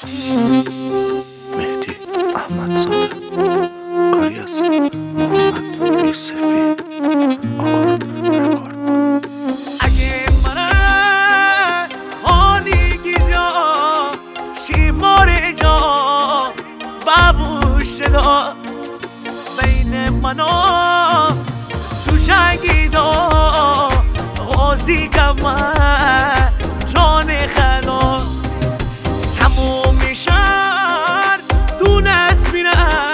مهدی احمدزاده، کاری از محمد یوسفی، آکورد رکورد. اگه من خانگی جا شیمار جا بابوش دا بین منا تو جنگی دا غازی کمه جان خدا تموم شهر دونست بینه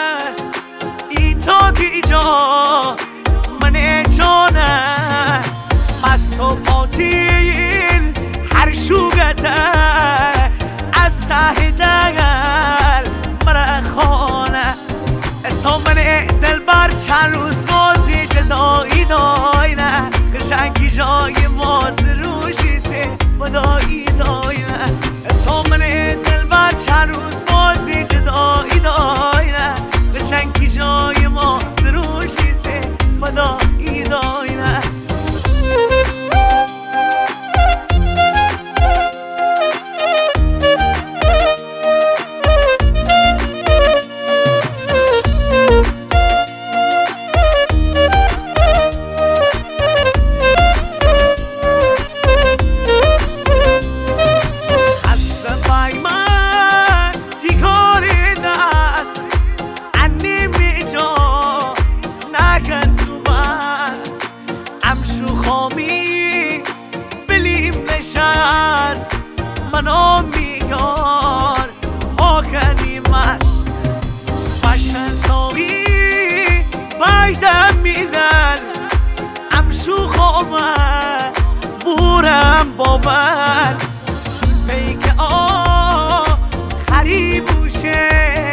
ایتا دیجا من جانه مست و پاتیل هر شوگته از ته دگل مرا خانه اسم من دل بر چند روز بازی جدایی داینه قشنگی جای ماز روشی سه بدایی داینه اسم من دل بر چند روز بازی جدایی داینه قشنگی جای ماز روشی سه بدایی داینه منو میار ها کنیمت باشن ساوی بایدم میدن امشو خوامه بورم بابن پیک خری بوشه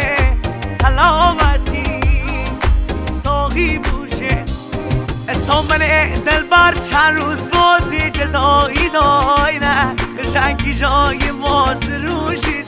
سلامتی ساقی بوشه اسم من دل بر چند روز بازی جدایی داینه قشنگی جای ماز روشی